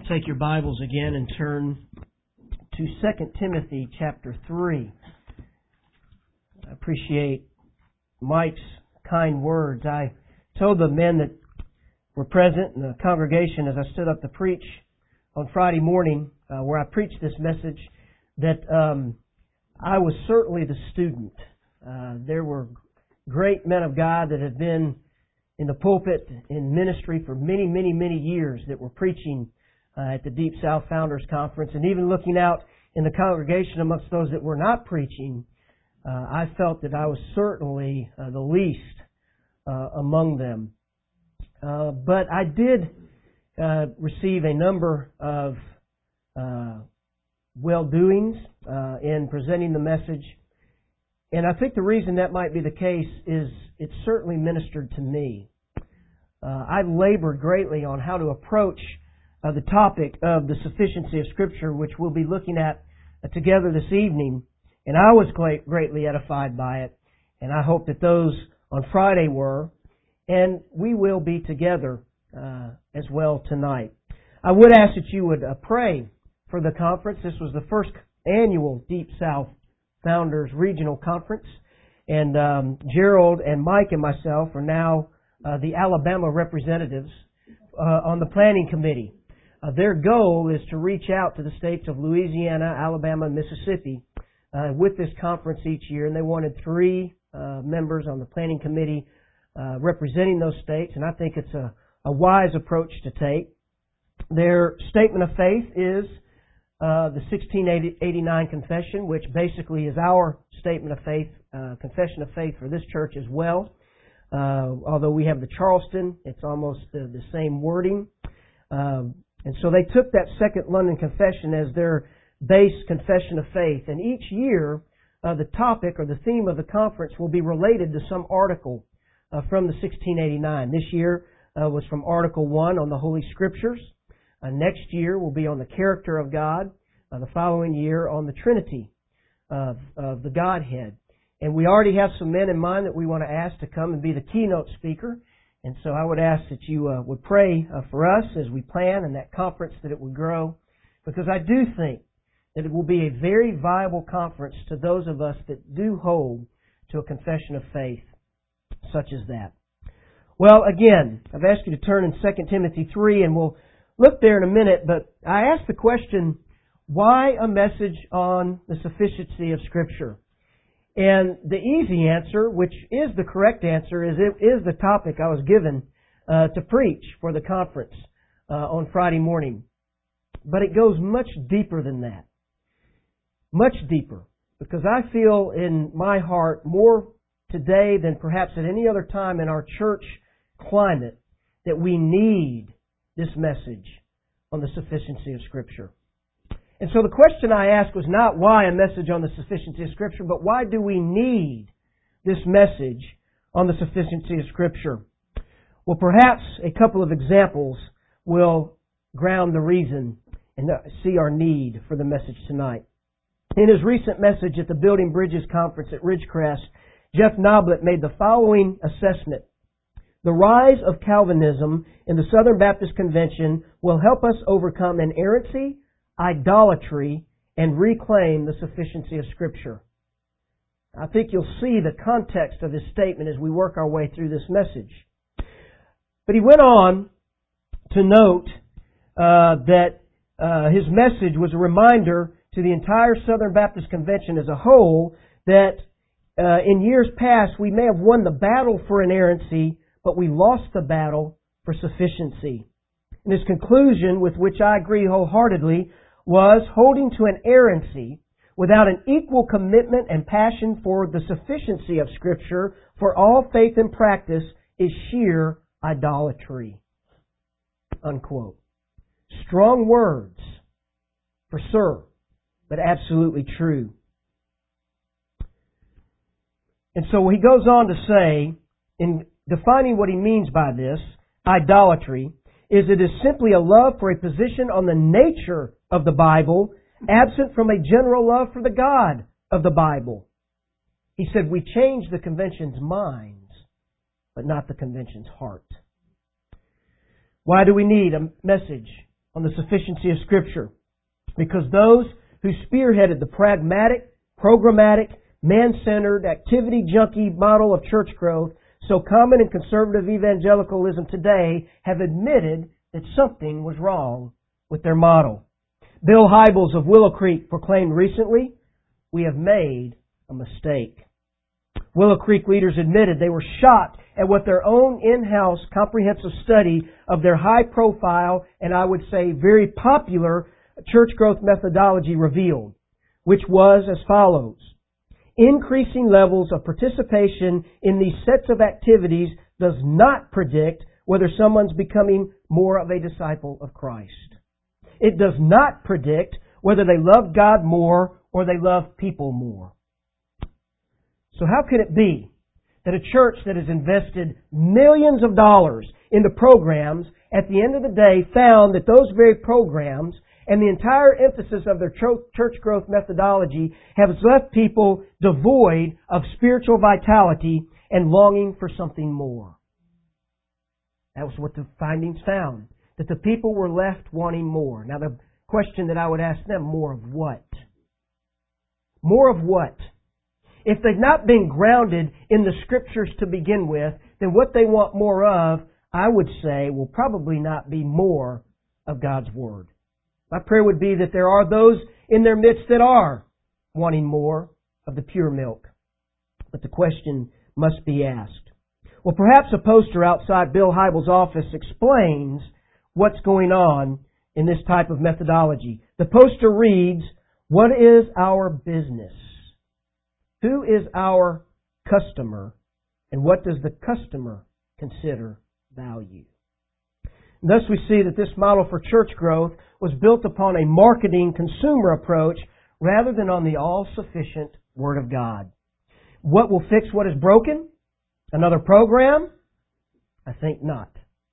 Take your Bibles again and turn to 2 Timothy chapter 3. I appreciate Mike's kind words. I told the men that were present in the congregation as I stood up to preach on Friday morning, where I preached this message, that I was certainly the student. There were great men of God that had been in the pulpit in ministry for many, many, many years that were preaching at the Deep South Founders Conference, and even looking out in the congregation amongst those that were not preaching, I felt that I was certainly the least among them. But I did receive a number of well-doings in presenting the message, and I think the reason that might be the case is it certainly ministered to me. I labored greatly on how to approach the topic of the sufficiency of Scripture, which we'll be looking at together this evening, and I was greatly edified by it, and I hope that those on Friday were, and we will be together as well tonight. I would ask that you would pray for the conference. This was the first annual Deep South Founders Regional Conference, and Gerald and Mike and myself are now the Alabama representatives on the planning committee. Their goal is to reach out to the states of Louisiana, Alabama, and Mississippi with this conference each year, and they wanted 3 members on the planning committee representing those states, and I think it's a wise approach to take. Their statement of faith is the 1689 Confession, which basically is our statement of faith, confession of faith for this church as well. Although we have the Charleston, it's almost the same wording. And so they took that Second London Confession as their base confession of faith. And each year, the topic or the theme of the conference will be related to some article from the 1689. This year was from Article 1 on the Holy Scriptures. Next year will be on the character of God. The following year on the Trinity of the Godhead. And we already have some men in mind that we want to ask to come and be the keynote speaker. And so I would ask that you would pray for us as we plan in that conference that it would grow. Because I do think that it will be a very viable conference to those of us that do hold to a confession of faith such as that. Well, again, I've asked you to turn in 2 Timothy 3, and we'll look there in a minute. But I asked the question, why a message on the sufficiency of Scripture? And the easy answer, which is the correct answer, is it is the topic I was given to preach for the conference on Friday morning. But it goes much deeper than that. Much deeper. Because I feel in my heart more today than perhaps at any other time in our church climate that we need this message on the sufficiency of Scripture. And so the question I asked was not why a message on the sufficiency of Scripture, but why do we need this message on the sufficiency of Scripture? Well, perhaps a couple of examples will ground the reason and see our need for the message tonight. In his recent message at the Building Bridges Conference at Ridgecrest, Jeff Noblett made the following assessment. The rise of Calvinism in the Southern Baptist Convention will help us overcome inerrancy, idolatry, and reclaim the sufficiency of Scripture. I think you'll see the context of his statement as we work our way through this message. But he went on to note that his message was a reminder to the entire Southern Baptist Convention as a whole that in years past we may have won the battle for inerrancy, but we lost the battle for sufficiency. And his conclusion, with which I agree wholeheartedly, was holding to inerrancy without an equal commitment and passion for the sufficiency of Scripture for all faith and practice is sheer idolatry. Unquote. Strong words, for sure, but absolutely true. And so he goes on to say, in defining what he means by this, idolatry, is it is simply a love for a position on the nature of the Bible, absent from a general love for the God of the Bible. He said, we change the convention's minds, but not the convention's heart. Why do we need a message on the sufficiency of Scripture, because those who spearheaded the pragmatic, programmatic, man-centered, activity junkie model of church growth, so common in conservative evangelicalism today, have admitted that something was wrong with their model. Bill Hybels of Willow Creek proclaimed recently, "We have made a mistake." Willow Creek leaders admitted they were shocked at what their own in-house comprehensive study of their high-profile and I would say very popular church growth methodology revealed, which was as follows. Increasing levels of participation in these sets of activities does not predict whether someone's becoming more of a disciple of Christ. It does not predict whether they love God more or they love people more. So how could it be that a church that has invested millions of dollars into programs at the end of the day found that those very programs and the entire emphasis of their church growth methodology has left people devoid of spiritual vitality and longing for something more? That was what the findings found, that the people were left wanting more. Now the question that I would ask them, more of what? More of what? If they've not been grounded in the Scriptures to begin with, then what they want more of, I would say, will probably not be more of God's Word. My prayer would be that there are those in their midst that are wanting more of the pure milk. But the question must be asked. Well, perhaps a poster outside Bill Hybels' office explains what's going on in this type of methodology. The poster reads, "What is our business? Who is our customer? And what does the customer consider value?" And thus we see that this model for church growth was built upon a marketing consumer approach rather than on the all-sufficient Word of God. What will fix what is broken? Another program? I think not.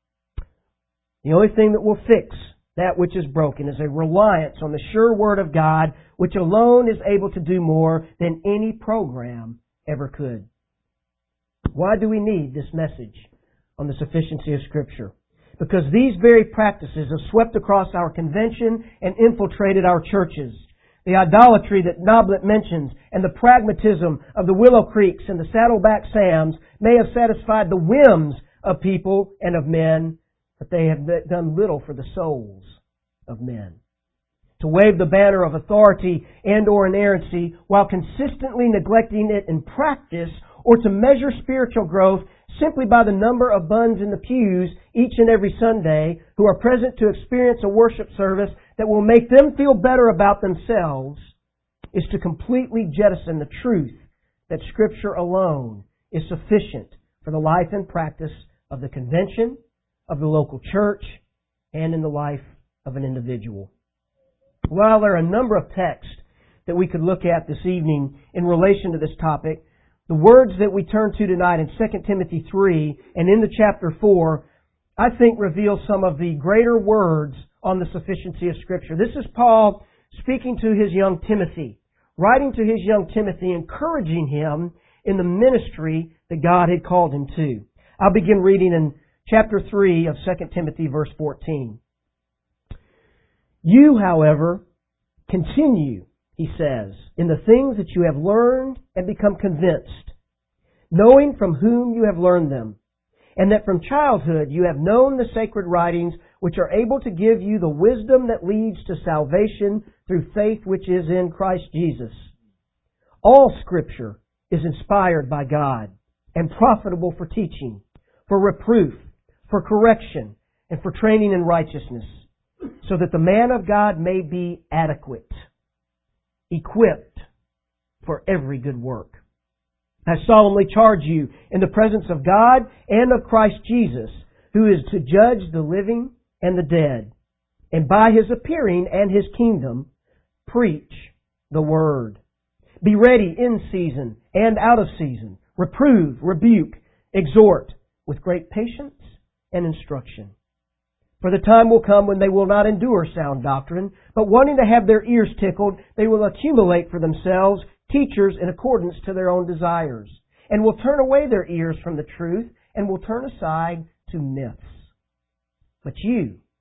The only thing that will fix that which is broken is a reliance on the sure Word of God, which alone is able to do more than any program ever could. Why do we need this message on the sufficiency of Scripture? Because these very practices have swept across our convention and infiltrated our churches. The idolatry that Noblet mentions and the pragmatism of the Willow Creeks and the Saddleback Sams may have satisfied the whims of people and of men, but they have done little for the souls of men. To wave the banner of authority and or inerrancy while consistently neglecting it in practice, or to measure spiritual growth simply by the number of buns in the pews each and every Sunday who are present to experience a worship service that will make them feel better about themselves, is to completely jettison the truth that Scripture alone is sufficient for the life and practice of the convention, of the local church, and in the life of an individual. While there are a number of texts that we could look at this evening in relation to this topic, the words that we turn to tonight in 2 Timothy 3 and into chapter 4, I think reveal some of the greater words on the sufficiency of Scripture. This is Paul speaking to his young Timothy, writing to his young Timothy, encouraging him in the ministry that God had called him to. I'll begin reading in chapter 3 of 2 Timothy verse 14. "You, however, continue," he says, "in the things that you have learned and become convinced, knowing from whom you have learned them, and that from childhood you have known the sacred writings which are able to give you the wisdom that leads to salvation through faith which is in Christ Jesus. All Scripture is inspired by God and profitable for teaching, for reproof, for correction, and for training in righteousness, so that the man of God may be adequate, equipped for every good work. I solemnly charge you in the presence of God and of Christ Jesus, who is to judge the living and the dead, and by His appearing and His kingdom, preach the Word. Be ready in season and out of season. Reprove, rebuke, exhort with great patience and instruction. For the time will come when they will not endure sound doctrine, but wanting to have their ears tickled, they will accumulate for themselves teachers in accordance to their own desires, and will turn away their ears from the truth, and will turn aside to myths. But you,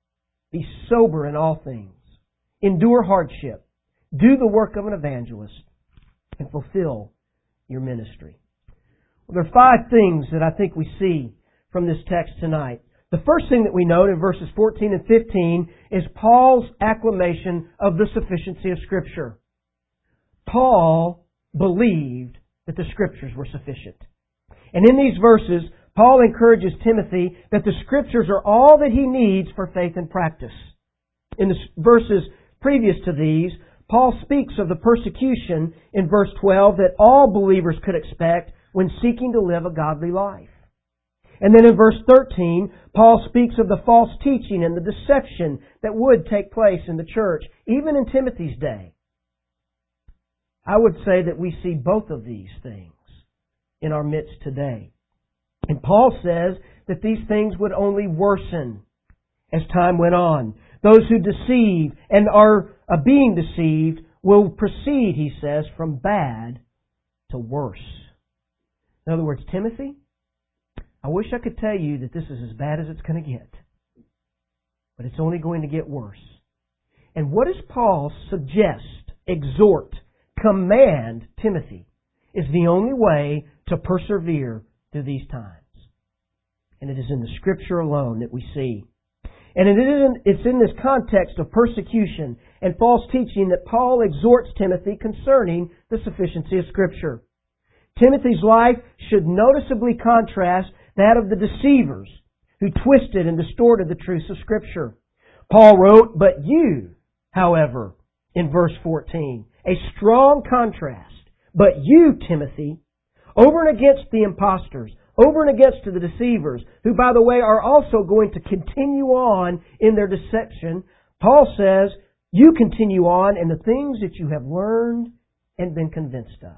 Be sober in all things. Endure hardship. Do the work of an evangelist. And fulfill your ministry. Well, there are 5 things that I think we see from this text tonight. The first thing that we note in verses 14 and 15 is Paul's acclamation of the sufficiency of Scripture. Paul believed that the Scriptures were sufficient. And in these verses, Paul encourages Timothy that the Scriptures are all that he needs for faith and practice. In the verses previous to these, Paul speaks of the persecution in verse 12 that all believers could expect when seeking to live a godly life. And then in verse 13, Paul speaks of the false teaching and the deception that would take place in the church, even in Timothy's day. I would say that we see both of these things in our midst today. And Paul says that these things would only worsen as time went on. Those who deceive and are being deceived will proceed, he says, from bad to worse. In other words, Timothy, I wish I could tell you that this is as bad as it's going to get. But it's only going to get worse. And what does Paul suggest, exhort, command Timothy is the only way to persevere through these times. And it is in the Scripture alone that we see. And it's in this context of persecution and false teaching that Paul exhorts Timothy concerning the sufficiency of Scripture. Timothy's life should noticeably contrast that of the deceivers who twisted and distorted the truths of Scripture. Paul wrote, "But you, however," in verse 14, a strong contrast. "But you, Timothy, over and against the impostors, over and against the deceivers, who, by the way, are also going to continue on in their deception," Paul says, "you continue on in the things that you have learned and been convinced of."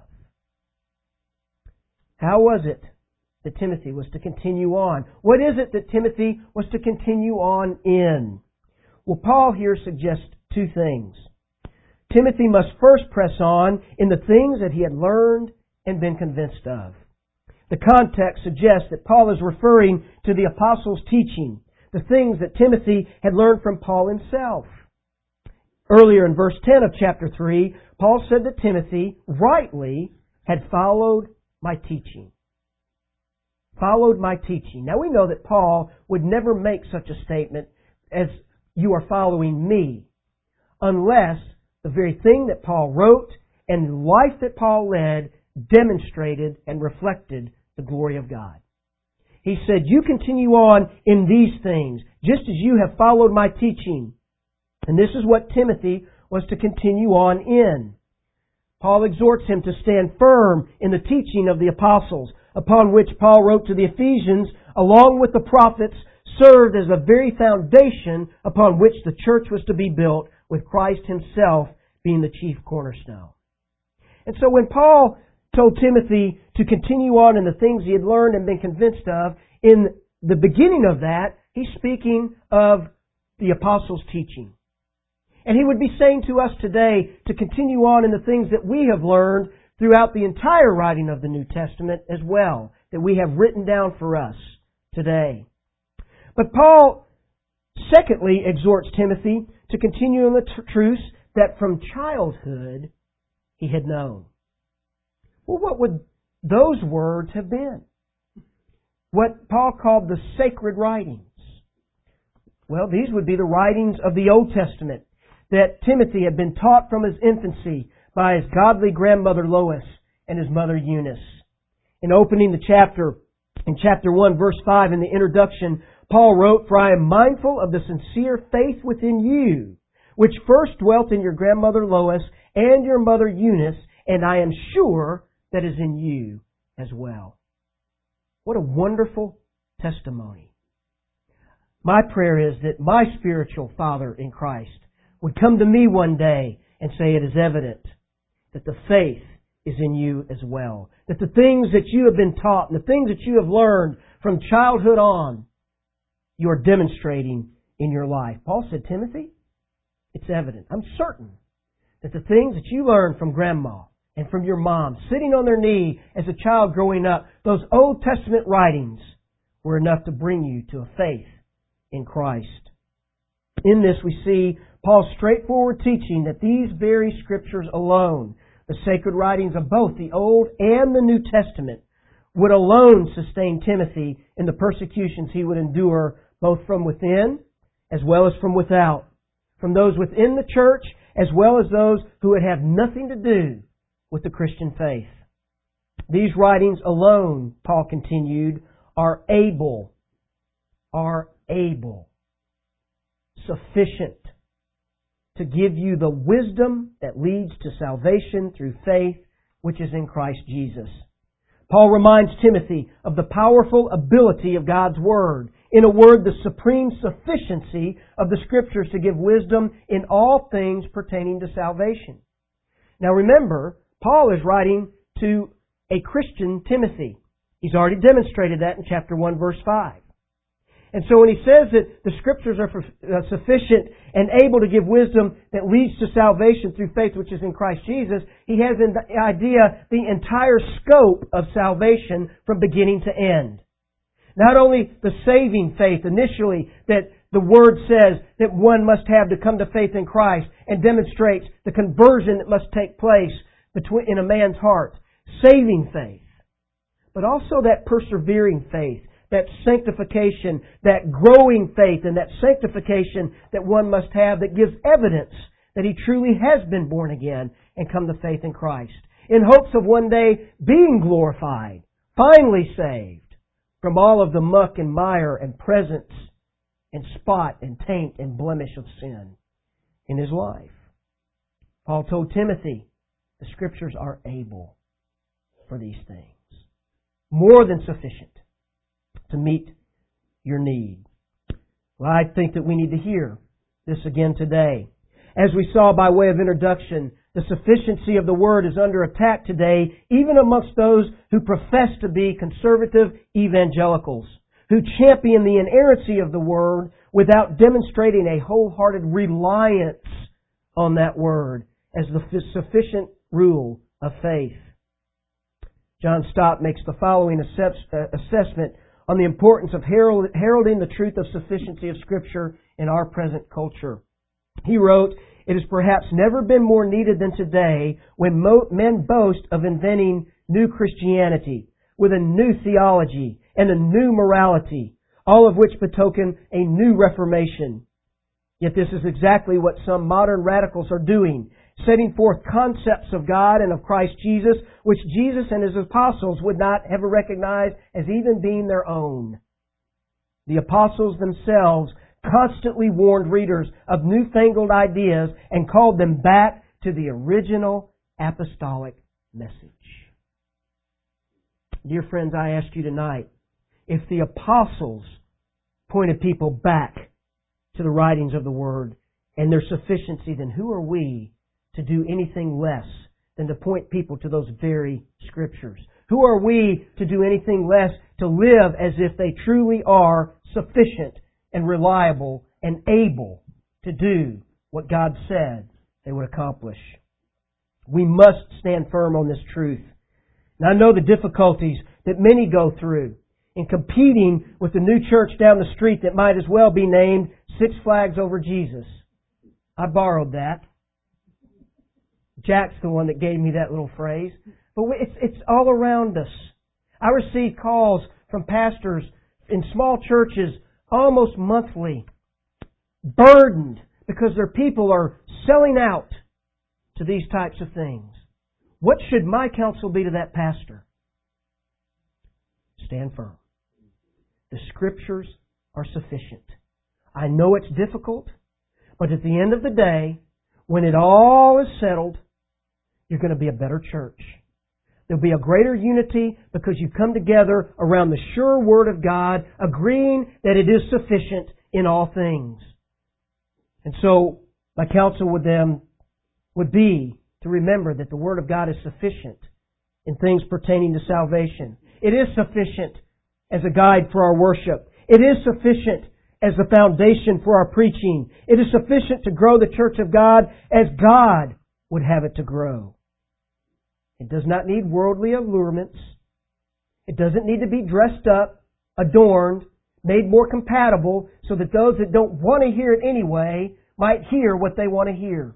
How was it that Timothy was to continue on? What is it that Timothy was to continue on in? Well, Paul here suggests 2 things. Timothy must first press on in the things that he had learned and been convinced of. The context suggests that Paul is referring to the apostles' teaching, the things that Timothy had learned from Paul himself. Earlier in verse 10 of chapter 3, Paul said that Timothy rightly had followed my teaching. Followed my teaching. Now we know that Paul would never make such a statement as "you are following me," unless the very thing that Paul wrote and the life that Paul led demonstrated and reflected the glory of God. He said, "You continue on in these things, just as you have followed my teaching." And this is what Timothy was to continue on in. Paul exhorts him to stand firm in the teaching of the apostles, upon which Paul wrote to the Ephesians, along with the prophets, served as the very foundation upon which the church was to be built, with Christ Himself being the chief cornerstone. And so when Paul told Timothy to continue on in the things he had learned and been convinced of, in the beginning of that, he's speaking of the apostles' teaching. And he would be saying to us today to continue on in the things that we have learned throughout the entire writing of the New Testament as well, that we have written down for us today. But Paul, secondly, exhorts Timothy to continue in the truths that from childhood he had known. Well, what would those words have been? What Paul called the sacred writings. Well, these would be the writings of the Old Testament that Timothy had been taught from his infancy by his godly grandmother Lois and his mother Eunice. In opening the chapter, in chapter 1, verse 5, in the introduction, Paul wrote, "For I am mindful of the sincere faith within you, which first dwelt in your grandmother Lois and your mother Eunice, and I am sure that is in you as well." What a wonderful testimony. My prayer is that my spiritual father in Christ would come to me one day and say, "It is evident that the faith is in you as well. That the things that you have been taught and the things that you have learned from childhood on, you are demonstrating in your life." Paul said, "Timothy, it's evident. I'm certain that the things that you learned from grandma and from your mom, sitting on their knee as a child growing up, those Old Testament writings were enough to bring you to a faith in Christ." In this we see Paul's straightforward teaching that these very Scriptures alone, the sacred writings of both the Old and the New Testament, would alone sustain Timothy in the persecutions he would endure both from within as well as from without, from those within the church as well as those who would have nothing to do with the Christian faith. These writings alone, Paul continued, are able, sufficient to give you the wisdom that leads to salvation through faith, which is in Christ Jesus. Paul reminds Timothy of the powerful ability of God's Word. In a word, the supreme sufficiency of the Scriptures to give wisdom in all things pertaining to salvation. Now remember, Paul is writing to a Christian Timothy. He's already demonstrated that in chapter 1, verse 5. And so when he says that the Scriptures are sufficient and able to give wisdom that leads to salvation through faith which is in Christ Jesus, he has in the idea the entire scope of salvation from beginning to end. Not only the saving faith initially that the Word says that one must have to come to faith in Christ and demonstrates the conversion that must take place in a man's heart. Saving faith. But also that persevering faith, that sanctification, that growing faith and that sanctification that one must have that gives evidence that he truly has been born again and come to faith in Christ, in hopes of one day being glorified, finally saved from all of the muck and mire and presence and spot and taint and blemish of sin in his life. Paul told Timothy, the Scriptures are able for these things. More than sufficient to meet your need. Well, I think that we need to hear this again today. As we saw by way of introduction, the sufficiency of the Word is under attack today, even amongst those who profess to be conservative evangelicals, who champion the inerrancy of the Word without demonstrating a wholehearted reliance on that Word as the sufficient rule of faith. John Stott makes the following assessment on the importance of heralding the truth of sufficiency of Scripture in our present culture. He wrote, "It has perhaps never been more needed than today when men boast of inventing new Christianity with a new theology and a new morality, all of which betoken a new reformation. Yet this is exactly what some modern radicals are doing, setting forth concepts of God and of Christ Jesus, which Jesus and His apostles would not have recognized as even being their own. The apostles themselves constantly warned readers of newfangled ideas and called them back to the original apostolic message." Dear friends, I ask you tonight, if the apostles pointed people back to the writings of the Word and their sufficiency, then who are we to do anything less than to point people to those very Scriptures? Who are we to do anything less to live as if they truly are sufficient and reliable and able to do what God said they would accomplish? We must stand firm on this truth. And I know the difficulties that many go through in competing with the new church down the street that might as well be named Six Flags Over Jesus. I borrowed that. Jack's the one that gave me that little phrase. But it's all around us. I receive calls from pastors in small churches almost monthly, burdened because their people are selling out to these types of things. What should my counsel be to that pastor? Stand firm. The Scriptures are sufficient. I know it's difficult, but at the end of the day, when it all is settled, you're going to be a better church. There'll be a greater unity because you come together around the sure Word of God, agreeing that it is sufficient in all things. And so, my counsel with them would be to remember that the Word of God is sufficient in things pertaining to salvation. It is sufficient as a guide for our worship. It is sufficient as the foundation for our preaching. It is sufficient to grow the church of God as God would have it to grow. It does not need worldly allurements. It doesn't need to be dressed up, adorned, made more compatible so that those that don't want to hear it anyway might hear what they want to hear.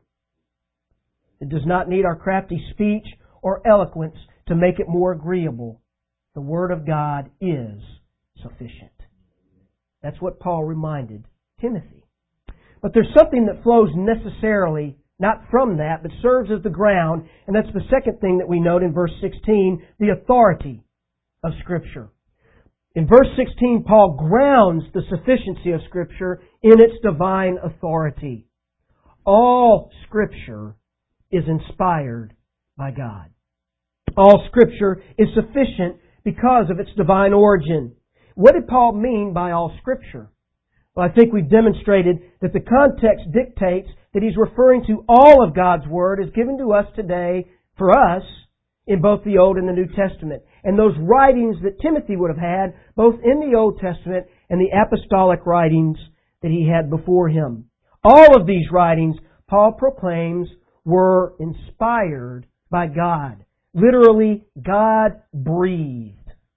It does not need our crafty speech or eloquence to make it more agreeable. The Word of God is sufficient. That's what Paul reminded Timothy. But there's something that flows necessarily, not from that, but serves as the ground, and that's the second thing that we note in verse 16, the authority of Scripture. In verse 16, Paul grounds the sufficiency of Scripture in its divine authority. All Scripture is inspired by God. All Scripture is sufficient because of its divine origin. What did Paul mean by all Scripture? Well, I think we've demonstrated that the context dictates that he's referring to all of God's Word as given to us today for us in both the Old and the New Testament. And those writings that Timothy would have had, both in the Old Testament and the apostolic writings that he had before him. All of these writings, Paul proclaims, were inspired by God. Literally, God breathed.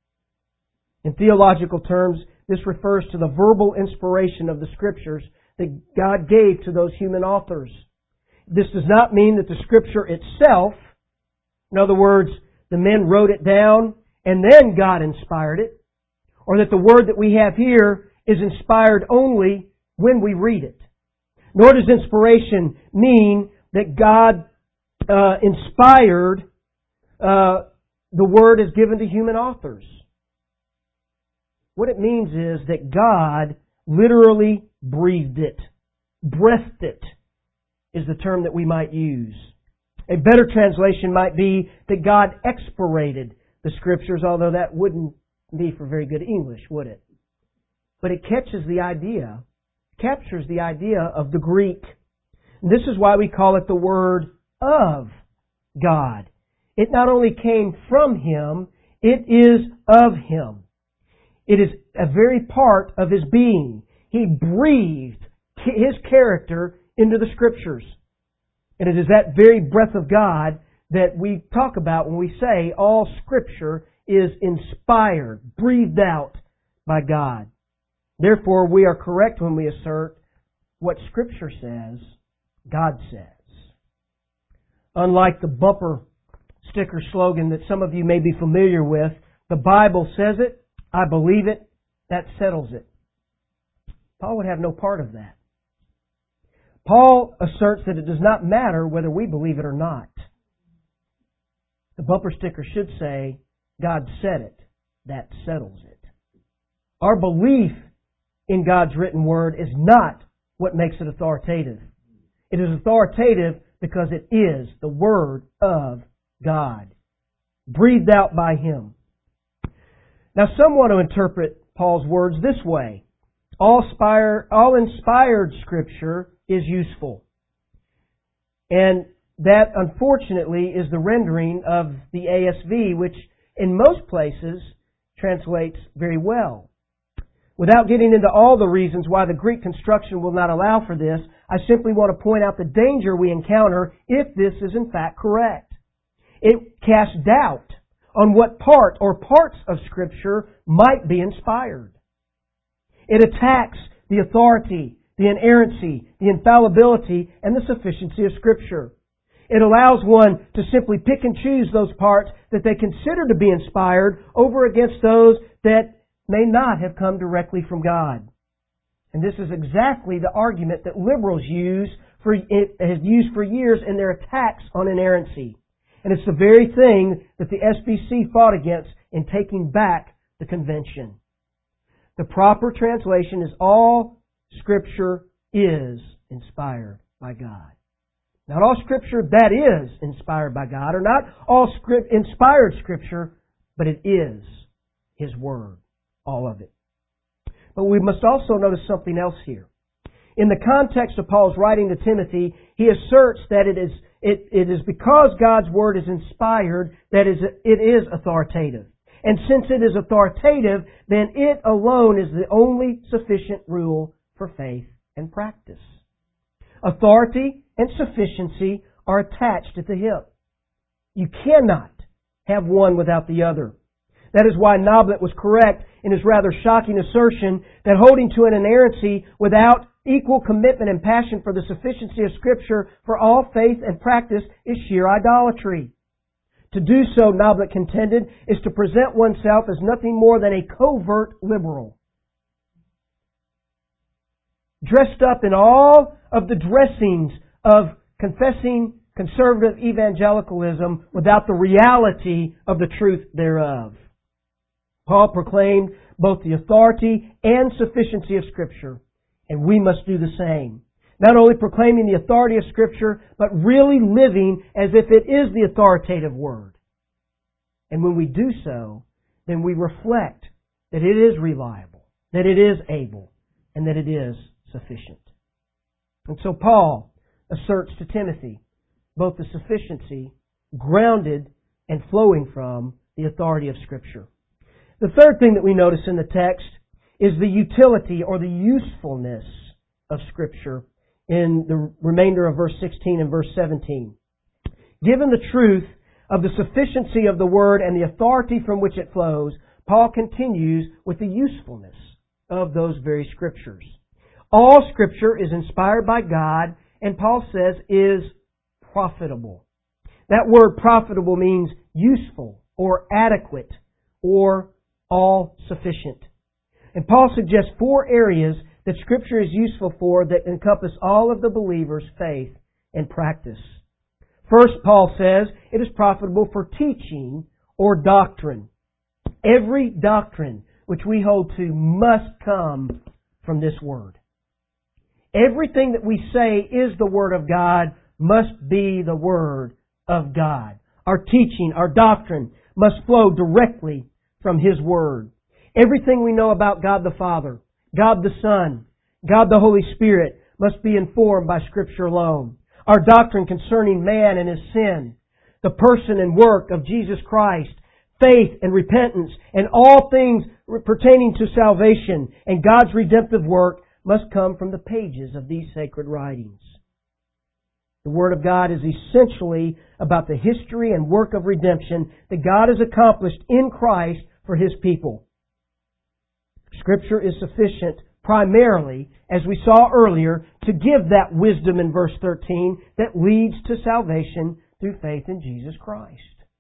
In theological terms, this refers to the verbal inspiration of the Scriptures that God gave to those human authors. This does not mean that the Scripture itself, in other words, the men wrote it down and then God inspired it, or that the word that we have here is inspired only when we read it. Nor does inspiration mean that God inspired the word as given to human authors. What it means is that God literally breathed it. Breathed it is the term that we might use. A better translation might be that God expirated the Scriptures, although that wouldn't be for very good English, would it? But it captures the idea of the Greek. And this is why we call it the Word of God. It not only came from Him, it is of Him. It is a very part of His being. He breathed His character into the Scriptures. And it is that very breath of God that we talk about when we say all Scripture is inspired, breathed out by God. Therefore, we are correct when we assert what Scripture says, God says. Unlike the bumper sticker slogan that some of you may be familiar with, the Bible says it, I believe it, that settles it. Paul would have no part of that. Paul asserts that it does not matter whether we believe it or not. The bumper sticker should say, God said it, that settles it. Our belief in God's written word is not what makes it authoritative. It is authoritative because it is the Word of God, breathed out by Him. Now, some want to interpret Paul's words this way. All inspired Scripture is useful. And that, unfortunately, is the rendering of the ASV, which in most places translates very well. Without getting into all the reasons why the Greek construction will not allow for this, I simply want to point out the danger we encounter if this is in fact correct. It casts doubt on what part or parts of Scripture might be inspired. It attacks the authority, the inerrancy, the infallibility, and the sufficiency of Scripture. It allows one to simply pick and choose those parts that they consider to be inspired over against those that may not have come directly from God. And this is exactly the argument that liberals have used for years in their attacks on inerrancy. And it's the very thing that the SBC fought against in taking back the convention. The proper translation is all Scripture is inspired by God. Not all Scripture that is inspired by God, or not all inspired Scripture, but it is His Word, all of it. But we must also notice something else here. In the context of Paul's writing to Timothy, he asserts that it is because God's Word is inspired that it is authoritative. And since it is authoritative, then it alone is the only sufficient rule for faith and practice. Authority and sufficiency are attached at the hip. You cannot have one without the other. That is why Noblet was correct in his rather shocking assertion that holding to an inerrancy without equal commitment and passion for the sufficiency of Scripture for all faith and practice is sheer idolatry. To do so, Noblet contended, is to present oneself as nothing more than a covert liberal, dressed up in all of the dressings of confessing conservative evangelicalism without the reality of the truth thereof. Paul proclaimed both the authority and sufficiency of Scripture, and we must do the same. Not only proclaiming the authority of Scripture, but really living as if it is the authoritative Word. And when we do so, then we reflect that it is reliable, that it is able, and that it is sufficient. And so Paul asserts to Timothy both the sufficiency, grounded and flowing from the authority of Scripture. The third thing that we notice in the text is the utility or the usefulness of Scripture in the remainder of verse 16 and verse 17. Given the truth of the sufficiency of the Word and the authority from which it flows, Paul continues with the usefulness of those very Scriptures. All Scripture is inspired by God, and Paul says is profitable. That word profitable means useful or adequate or all sufficient. And Paul suggests 4 areas that Scripture is useful for that encompass all of the believer's faith and practice. First, Paul says it is profitable for teaching or doctrine. Every doctrine which we hold to must come from this Word. Everything that we say is the Word of God must be the Word of God. Our teaching, our doctrine must flow directly from His Word. Everything we know about God the Father, God the Son, God the Holy Spirit must be informed by Scripture alone. Our doctrine concerning man and his sin, the person and work of Jesus Christ, faith and repentance, and all things pertaining to salvation and God's redemptive work must come from the pages of these sacred writings. The Word of God is essentially about the history and work of redemption that God has accomplished in Christ for His people. Scripture is sufficient primarily, as we saw earlier, to give that wisdom in verse 13 that leads to salvation through faith in Jesus Christ.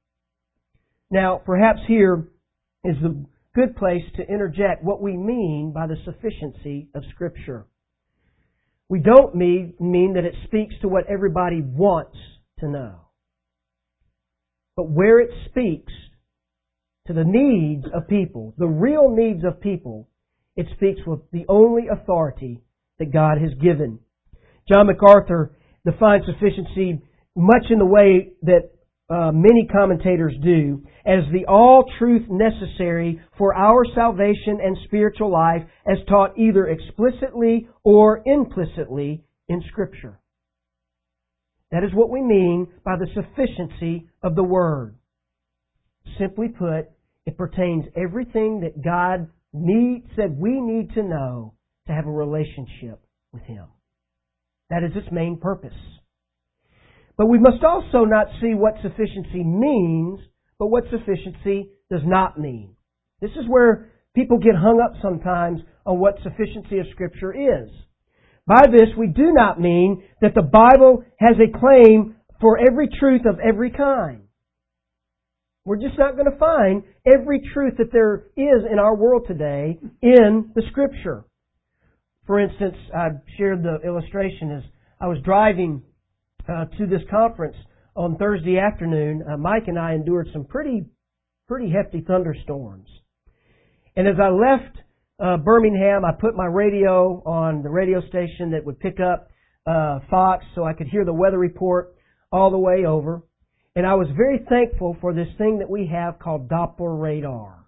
Now, perhaps here is the good place to interject what we mean by the sufficiency of Scripture. We don't mean that it speaks to what everybody wants to know. But where it speaks to the needs of people, the real needs of people, it speaks with the only authority that God has given. John MacArthur defines sufficiency much in the way that many commentators do, as the all truth necessary for our salvation and spiritual life as taught either explicitly or implicitly in Scripture. That is what we mean by the sufficiency of the Word. Simply put, it pertains everything that God said we need to know to have a relationship with Him. That is its main purpose. But we must also not see what sufficiency means, but what sufficiency does not mean. This is where people get hung up sometimes on what sufficiency of Scripture is. By this, we do not mean that the Bible has a claim for every truth of every kind. We're just not going to find every truth that there is in our world today in the Scripture. For instance, I shared the illustration as I was driving to this conference on Thursday afternoon. Mike and I endured some pretty hefty thunderstorms. And as I left Birmingham, I put my radio on the radio station that would pick up Fox so I could hear the weather report all the way over. And I was very thankful for this thing that we have called Doppler radar.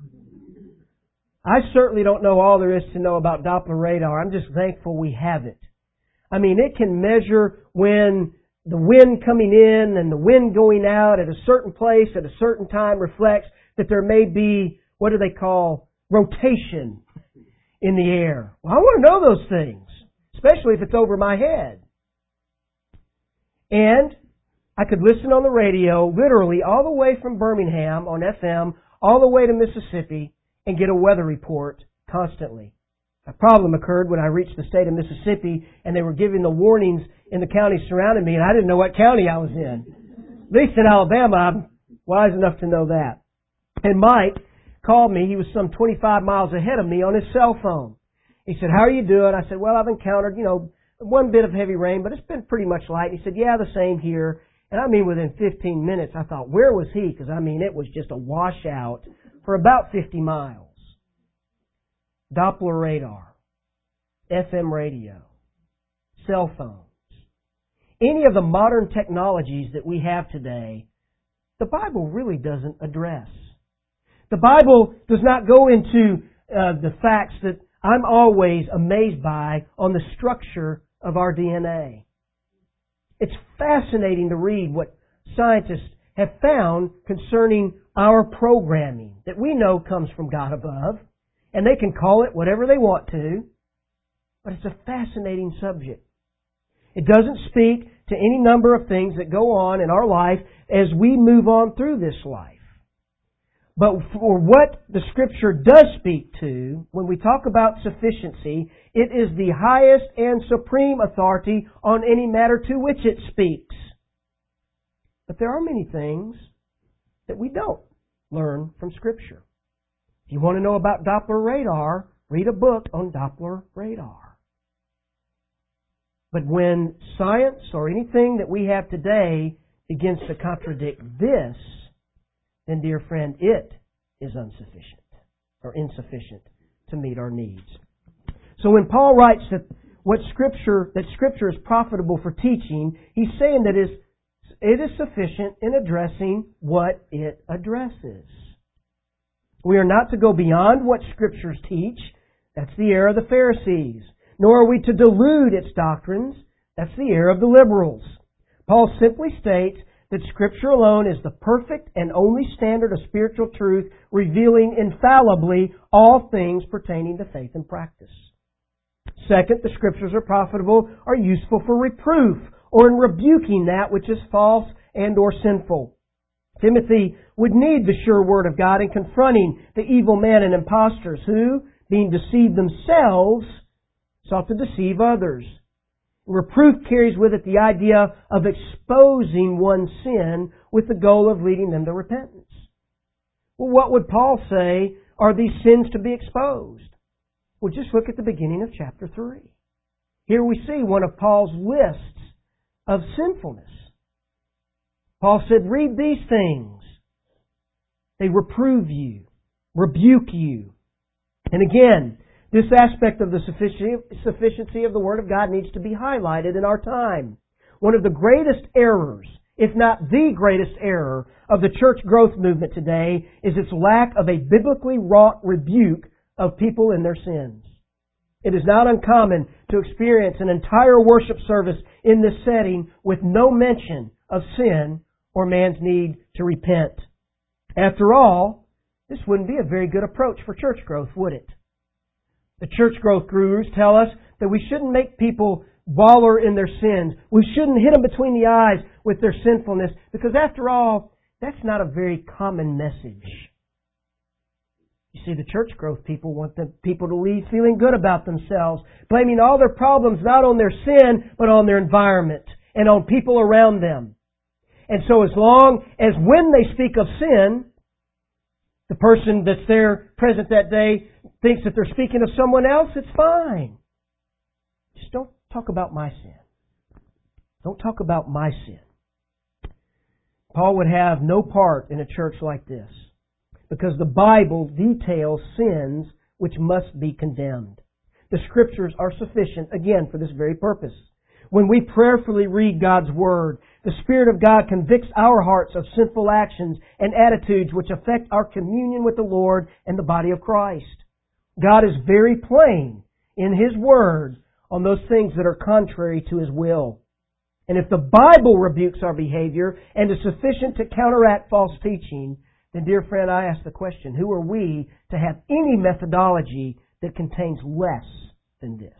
I certainly don't know all there is to know about Doppler radar. I'm just thankful we have it. I mean, it can measure when the wind coming in and the wind going out at a certain place at a certain time reflects that there may be, what do they call, rotation in the air. Well, I want to know those things, especially if it's over my head. And I could listen on the radio literally all the way from Birmingham on FM all the way to Mississippi and get a weather report constantly. A problem occurred when I reached the state of Mississippi and they were giving the warnings in the counties surrounding me, and I didn't know what county I was in. At least in Alabama, I'm wise enough to know that. And Mike called me. He was some 25 miles ahead of me on his cell phone. He said, "How are you doing?" I said, "Well, I've encountered, one bit of heavy rain, but it's been pretty much light." He said, "Yeah, the same here." And I mean, within 15 minutes, I thought, where was he? Because it was just a washout for about 50 miles. Doppler radar, FM radio, cell phones. Any of the modern technologies that we have today, the Bible really doesn't address. The Bible does not go into the facts that I'm always amazed by on the structure of our DNA. It's fascinating to read what scientists have found concerning our programming that we know comes from God above, and they can call it whatever they want to, but it's a fascinating subject. It doesn't speak to any number of things that go on in our life as we move on through this life. But for what the Scripture does speak to, when we talk about sufficiency, it is the highest and supreme authority on any matter to which it speaks. But there are many things that we don't learn from Scripture. If you want to know about Doppler radar, read a book on Doppler radar. But when science or anything that we have today begins to contradict this, then, dear friend, it is insufficient to meet our needs. So when Paul writes that Scripture is profitable for teaching, he's saying that it is sufficient in addressing what it addresses. We are not to go beyond what Scriptures teach. That's the error of the Pharisees. Nor are we to delude its doctrines. That's the error of the liberals. Paul simply states that Scripture alone is the perfect and only standard of spiritual truth, revealing infallibly all things pertaining to faith and practice. Second, the Scriptures are profitable, are useful for reproof, or in rebuking that which is false and or sinful. Timothy would need the sure Word of God in confronting the evil men and impostors who, being deceived themselves, sought to deceive others. Reproof carries with it the idea of exposing one's sin with the goal of leading them to repentance. Well, what would Paul say are these sins to be exposed? Well, just look at the beginning of chapter 3. Here we see one of Paul's lists of sinfulness. Paul said, read these things. They reprove you, rebuke you. And again, this aspect of the sufficiency of the Word of God needs to be highlighted in our time. One of the greatest errors, if not the greatest error, of the church growth movement today is its lack of a biblically wrought rebuke of people in their sins. It is not uncommon to experience an entire worship service in this setting with no mention of sin or man's need to repent. After all, this wouldn't be a very good approach for church growth, would it? The church growth gurus tell us that we shouldn't make people wallow in their sins. We shouldn't hit them between the eyes with their sinfulness, because after all, that's not a very common message. You see, the church growth people want the people to leave feeling good about themselves, blaming all their problems not on their sin, but on their environment and on people around them. And so as long as when they speak of sin, the person that's there present that day thinks that they're speaking of someone else, it's fine. Just don't talk about my sin. Don't talk about my sin. Paul would have no part in a church like this, because the Bible details sins which must be condemned. The Scriptures are sufficient, again, for this very purpose. When we prayerfully read God's Word, the Spirit of God convicts our hearts of sinful actions and attitudes which affect our communion with the Lord and the body of Christ. God is very plain in His Word on those things that are contrary to His will. And if the Bible rebukes our behavior and is sufficient to counteract false teaching, then, dear friend, I ask the question, who are we to have any methodology that contains less than this?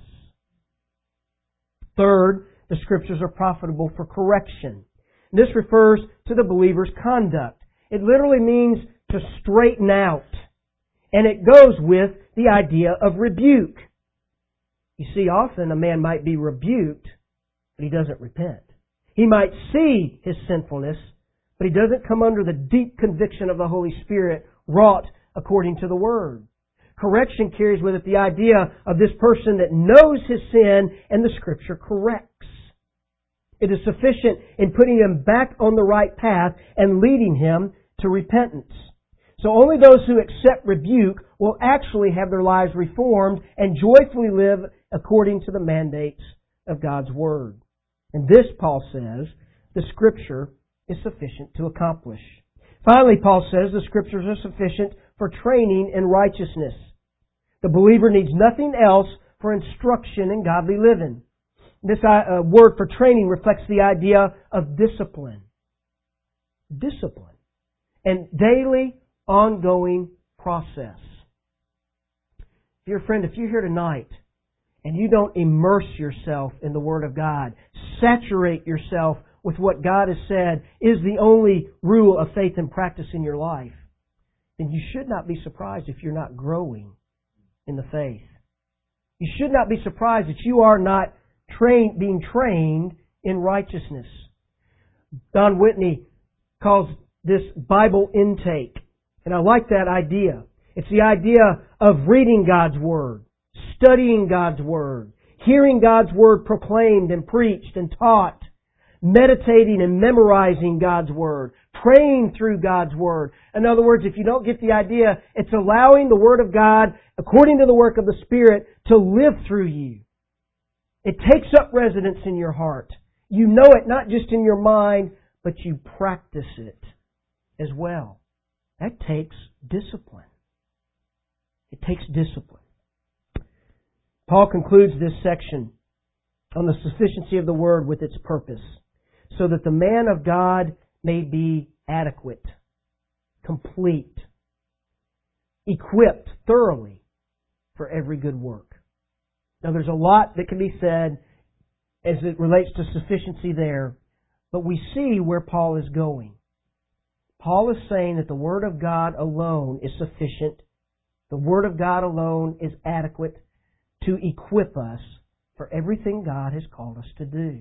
Third, the Scriptures are profitable for correction. This refers to the believer's conduct. It literally means to straighten out. And it goes with the idea of rebuke. You see, often a man might be rebuked, but he doesn't repent. He might see his sinfulness, but he doesn't come under the deep conviction of the Holy Spirit wrought according to the Word. Correction carries with it the idea of this person that knows his sin and the Scripture corrects. It is sufficient in putting him back on the right path and leading him to repentance. So only those who accept rebuke will actually have their lives reformed and joyfully live according to the mandates of God's Word. And this, Paul says, the Scripture is sufficient to accomplish. Finally, Paul says the Scriptures are sufficient for training in righteousness. The believer needs nothing else for instruction in godly living. This word for training reflects the idea of discipline. Discipline. And daily, ongoing process. Dear friend, if you're here tonight and you don't immerse yourself in the Word of God, saturate yourself with what God has said is the only rule of faith and practice in your life, then you should not be surprised if you're not growing in the faith. You should not be surprised that you are not being trained in righteousness. Don Whitney calls this Bible intake. And I like that idea. It's the idea of reading God's Word, studying God's Word, hearing God's Word proclaimed and preached and taught, meditating and memorizing God's Word, praying through God's Word. In other words, if you don't get the idea, it's allowing the Word of God, according to the work of the Spirit, to live through you. It takes up residence in your heart. You know it not just in your mind, but you practice it as well. That takes discipline. It takes discipline. Paul concludes this section on the sufficiency of the Word with its purpose, so that the man of God may be adequate, complete, equipped thoroughly for every good work. Now there's a lot that can be said as it relates to sufficiency there, but we see where Paul is going. Paul is saying that the Word of God alone is sufficient. The Word of God alone is adequate to equip us for everything God has called us to do.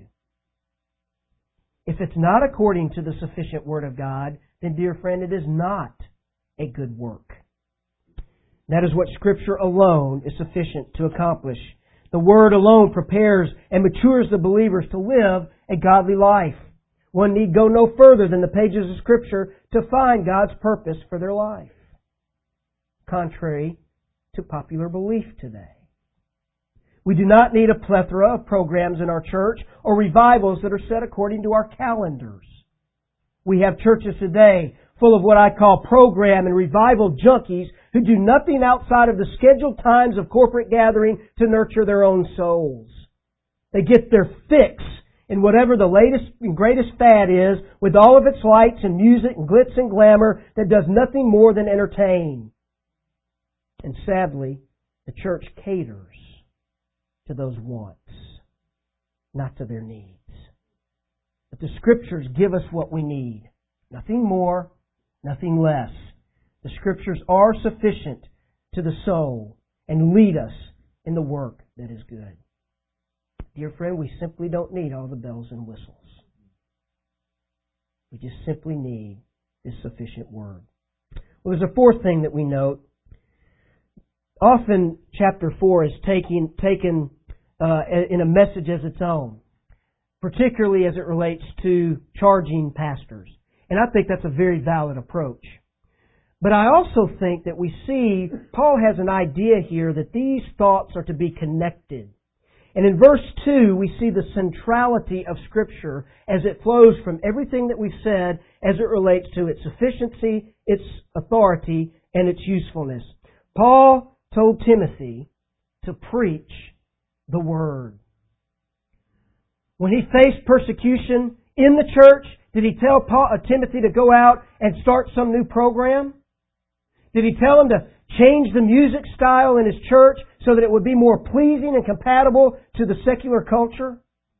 If it's not according to the sufficient Word of God, then, dear friend, it is not a good work. That is what Scripture alone is sufficient to accomplish. The Word alone prepares and matures the believers to live a godly life. One need go no further than the pages of Scripture to find God's purpose for their life, contrary to popular belief today. We do not need a plethora of programs in our church or revivals that are set according to our calendars. We have churches today full of what I call program and revival junkies who do nothing outside of the scheduled times of corporate gathering to nurture their own souls. They get their fix in whatever the latest and greatest fad is, with all of its lights and music and glitz and glamour that does nothing more than entertain. And sadly, the church caters to those wants, not to their needs. But the Scriptures give us what we need. Nothing more, nothing less. The Scriptures are sufficient to the soul and lead us in the work that is good. Dear friend, we simply don't need all the bells and whistles. We just simply need this sufficient Word. Well, there's a fourth thing that we note. Often chapter 4 is taken in a message as its own, particularly as it relates to charging pastors. And I think that's a very valid approach. But I also think that we see Paul has an idea here that these thoughts are to be connected. And in verse 2, we see the centrality of Scripture as it flows from everything that we've said as it relates to its sufficiency, its authority, and its usefulness. Paul told Timothy to preach the Word. When he faced persecution in the church, did he tell Timothy to go out and start some new program? Did he tell him to change the music style in his church so that it would be more pleasing and compatible to the secular culture?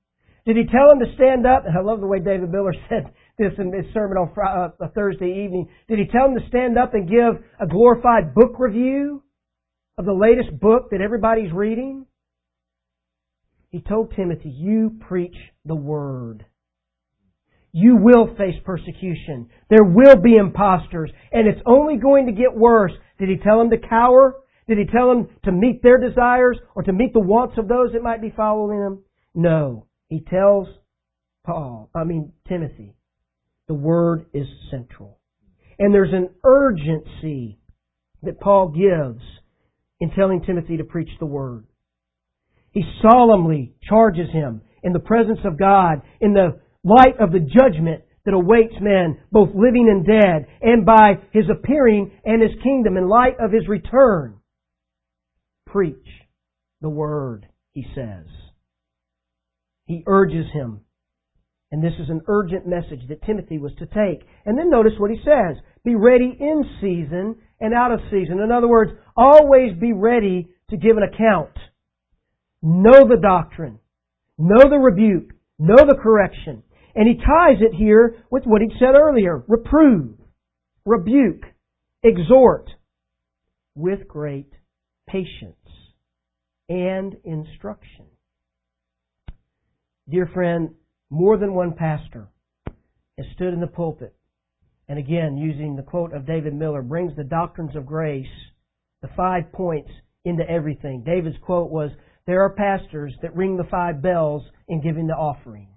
Did He tell him to stand up? And I love the way David Miller said this in his sermon on a Thursday evening. Did He tell him to stand up and give a glorified book review of the latest book that everybody's reading? He told Timothy, you preach the Word. You will face persecution. There will be imposters, and it's only going to get worse. Did He tell him to cower? Did He tell him to meet their desires or to meet the wants of those that might be following him? No. He tells Timothy, the Word is central. And there's an urgency that Paul gives in telling Timothy to preach the Word. He solemnly charges him in the presence of God, in the light of the judgment that awaits men, both living and dead, and by His appearing and His kingdom, in light of His return. Preach the Word, he says. He urges him. And this is an urgent message that Timothy was to take. And then notice what he says. Be ready in season and out of season. In other words, always be ready to give an account. Know the doctrine. Know the rebuke. Know the correction. And he ties it here with what he said earlier. Reprove, rebuke, exhort with great patience and instruction. Dear friend, more than one pastor has stood in the pulpit and again, using the quote of David Miller, brings the doctrines of grace, the 5 points, into everything. David's quote was, there are pastors that ring the 5 bells in giving the offering.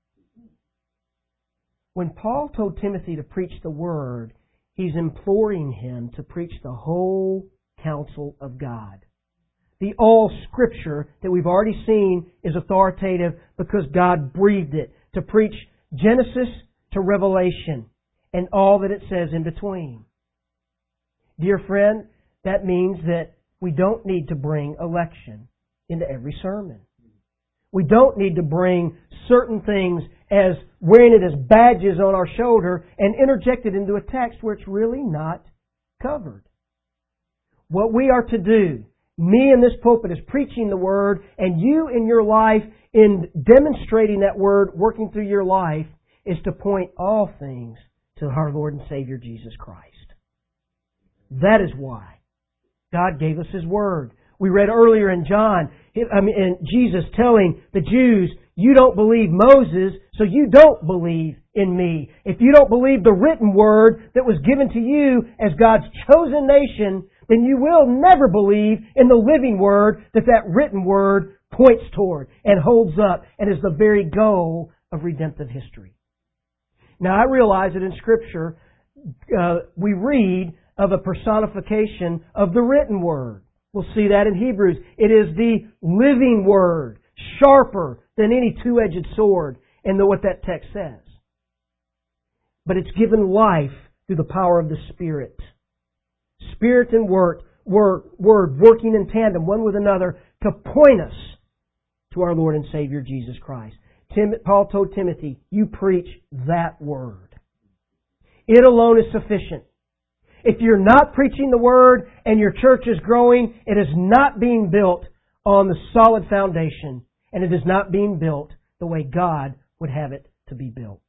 When Paul told Timothy to preach the Word, he's imploring him to preach the whole counsel of God. The all Scripture that we've already seen is authoritative because God breathed it to preach Genesis to Revelation and all that it says in between. Dear friend, that means that we don't need to bring election into every sermon. We don't need to bring certain things as wearing it as badges on our shoulder and interject it into a text where it's really not covered. What we are to do, me in this pulpit, is preaching the Word, and you in your life, in demonstrating that Word, working through your life, is to point all things to our Lord and Savior Jesus Christ. That is why God gave us His Word. We read earlier in in Jesus telling the Jews, you don't believe Moses, so you don't believe in me. If you don't believe the written Word that was given to you as God's chosen nation, then you will never believe in the living Word that written Word points toward and holds up and is the very goal of redemptive history. Now, I realize that in Scripture, we read of a personification of the written Word. We'll see that in Hebrews. It is the living Word, sharper than any two-edged sword, and what that text says. But it's given life through the power of the Spirit. Spirit and Word working in tandem, one with another, to point us to our Lord and Savior Jesus Christ. Paul told Timothy, you preach that Word. It alone is sufficient. If you're not preaching the Word and your church is growing, it is not being built on the solid foundation, and it is not being built the way God would have it to be built.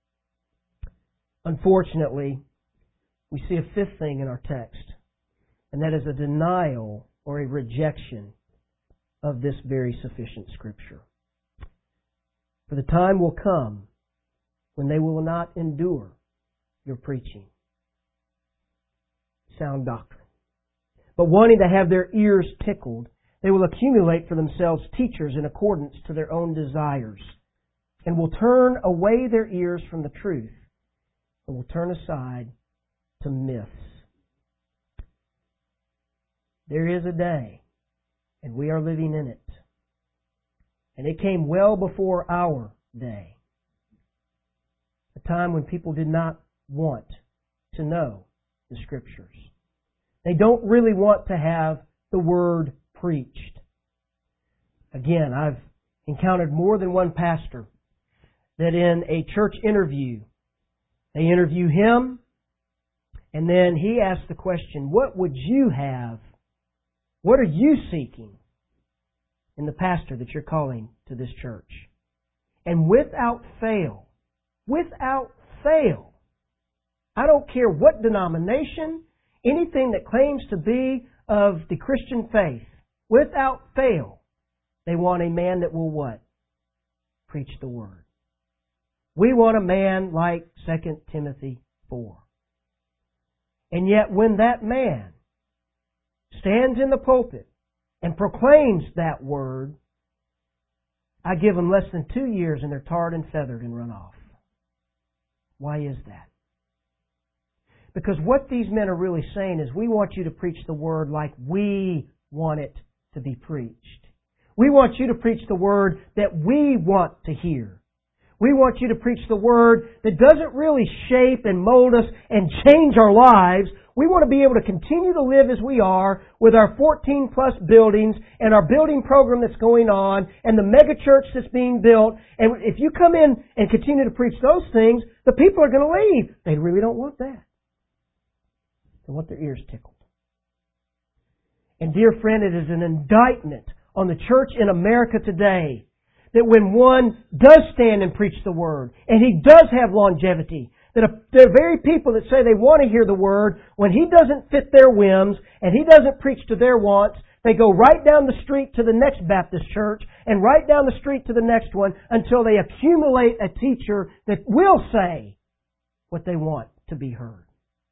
Unfortunately, we see a fifth thing in our text, and that is a denial or a rejection of this very sufficient Scripture. For the time will come when they will not endure your preaching. Sound doctrine. But wanting to have their ears tickled, they will accumulate for themselves teachers in accordance to their own desires, and will turn away their ears from the truth, and will turn aside to myths. There is a day, and we are living in it. And it came well before our day. A time when people did not want to know the Scriptures. They don't really want to have the Word preached. Again, I've encountered more than one pastor that in a church interview, they interview him, and then he asks the question, what would you have? What are you seeking in the pastor that you're calling to this church? and without fail, I don't care what denomination, anything that claims to be of the Christian faith, without fail, they want a man that will what? Preach the Word. We want a man like 2 Timothy 4. And yet when that man stands in the pulpit and proclaims that Word, I give them less than 2 years and they're tarred and feathered and run off. Why is that? Because what these men are really saying is, we want you to preach the Word like we want it to be preached. We want you to preach the Word that we want to hear. We want you to preach the Word that doesn't really shape and mold us and change our lives. We want to be able to continue to live as we are with our 14 plus buildings and our building program that's going on and the mega church that's being built. And if you come in and continue to preach those things, the people are going to leave. They really don't want that. They want their ears tickled. And dear friend, it is an indictment on the church in America today that when one does stand and preach the Word, and he does have longevity, that the very people that say they want to hear the Word, when he doesn't fit their whims and he doesn't preach to their wants, they go right down the street to the next Baptist church and right down the street to the next one until they accumulate a teacher that will say what they want to be heard.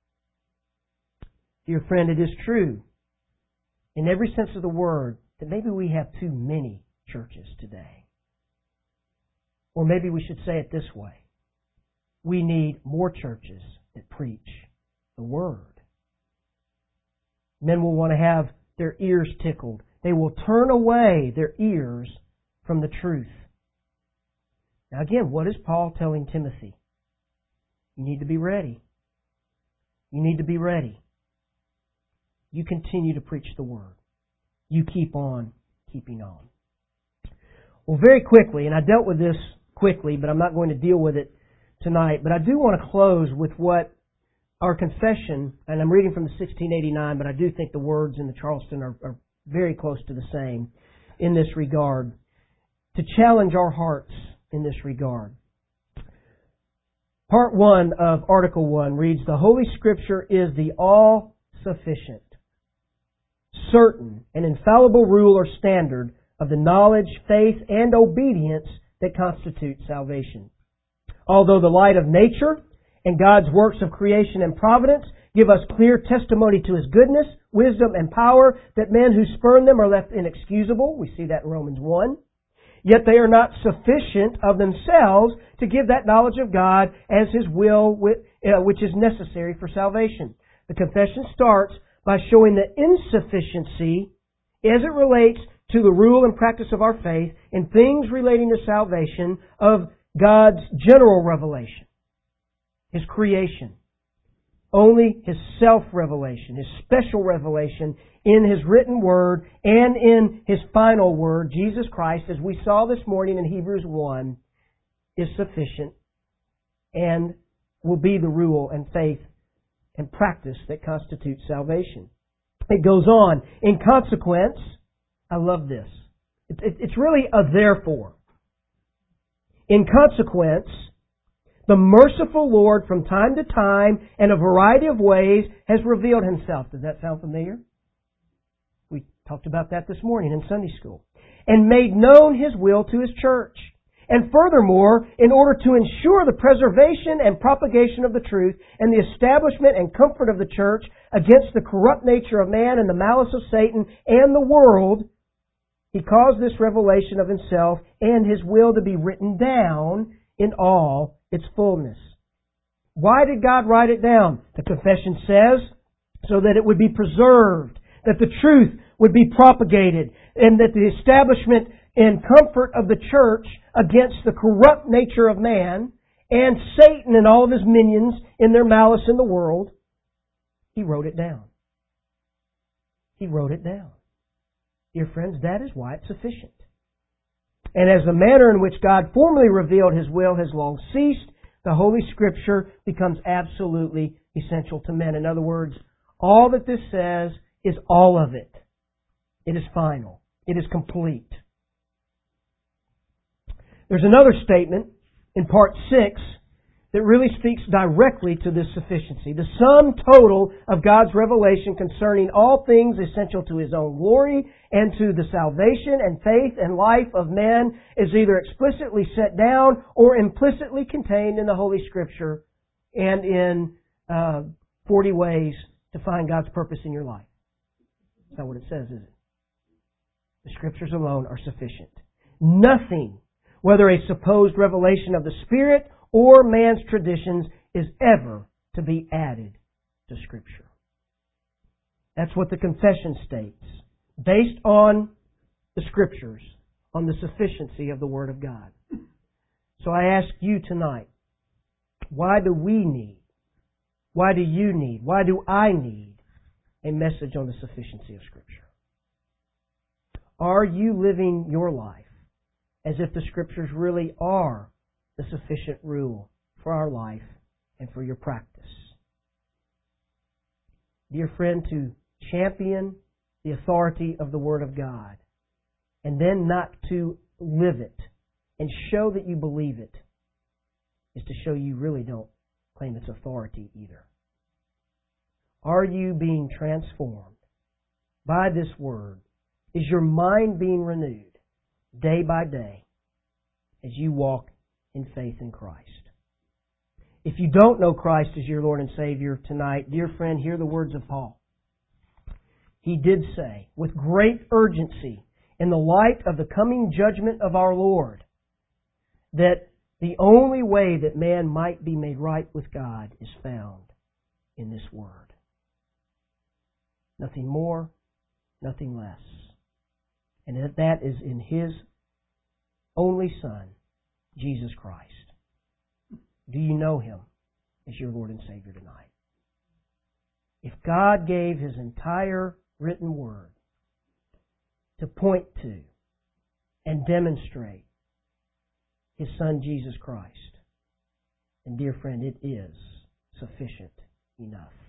Dear friend, it is true in every sense of the word that maybe we have too many churches today. Or maybe we should say it this way. We need more churches that preach the Word. Men will want to have their ears tickled. They will turn away their ears from the truth. Now again, what is Paul telling Timothy? You need to be ready. You need to be ready. You continue to preach the Word. You keep on keeping on. Well, very quickly, and I dealt with this quickly, but I'm not going to deal with it tonight, but I do want to close with what our confession, and I'm reading from the 1689, but I do think the words in the Charleston are very close to the same in this regard, to challenge our hearts in this regard. Part 1 of Article 1 reads, the Holy Scripture is the all-sufficient, certain, and infallible rule or standard of the knowledge, faith, and obedience that constitute salvation. Although the light of nature and God's works of creation and providence give us clear testimony to His goodness, wisdom, and power, that men who spurn them are left inexcusable. We see that in Romans 1. Yet they are not sufficient of themselves to give that knowledge of God as His will, which is necessary for salvation. The confession starts by showing the insufficiency as it relates to the rule and practice of our faith in things relating to salvation of God's general revelation, His creation, only His self-revelation, His special revelation in His written Word and in His final Word, Jesus Christ, as we saw this morning in Hebrews 1, is sufficient and will be the rule and faith and practice that constitutes salvation. It goes on. In consequence, I love this. It's really a therefore. In consequence, the merciful Lord from time to time and a variety of ways has revealed Himself. Does that sound familiar? We talked about that this morning in Sunday school. And made known His will to His church. And furthermore, in order to ensure the preservation and propagation of the truth and the establishment and comfort of the church against the corrupt nature of man and the malice of Satan and the world, He caused this revelation of Himself and His will to be written down in all its fullness. Why did God write it down? The confession says, so that it would be preserved, that the truth would be propagated, and that the establishment and comfort of the church against the corrupt nature of man and Satan and all of his minions in their malice in the world. He wrote it down. He wrote it down. Dear friends, that is why it's sufficient. And as the manner in which God formerly revealed His will has long ceased, the Holy Scripture becomes absolutely essential to men. In other words, all that this says is all of it. It is final. It is complete. There's another statement in part 6 that really speaks directly to this sufficiency. The sum total of God's revelation concerning all things essential to His own glory and to the salvation and faith and life of men is either explicitly set down or implicitly contained in the Holy Scripture and in 40 ways to find God's purpose in your life. That's not what it says, is it? The Scriptures alone are sufficient. Nothing, whether a supposed revelation of the Spirit or man's traditions, is ever to be added to Scripture. That's what the confession states, based on the Scriptures, on the sufficiency of the Word of God. So I ask you tonight, why do we need, why do you need, why do I need a message on the sufficiency of Scripture? Are you living your life as if the Scriptures really are the sufficient rule for our life and for your practice? Dear friend, to champion the authority of the Word of God and then not to live it and show that you believe it is to show you really don't claim its authority either. Are you being transformed by this Word? Is your mind being renewed day by day as you walk in faith in Christ? If you don't know Christ as your Lord and Savior tonight, dear friend, hear the words of Paul. He did say, with great urgency, in the light of the coming judgment of our Lord, that the only way that man might be made right with God is found in this Word. Nothing more, nothing less. And that is in His only Son, Jesus Christ. Do you know Him as your Lord and Savior tonight? If God gave His entire written Word to point to and demonstrate His Son, Jesus Christ, and dear friend, it is sufficient enough.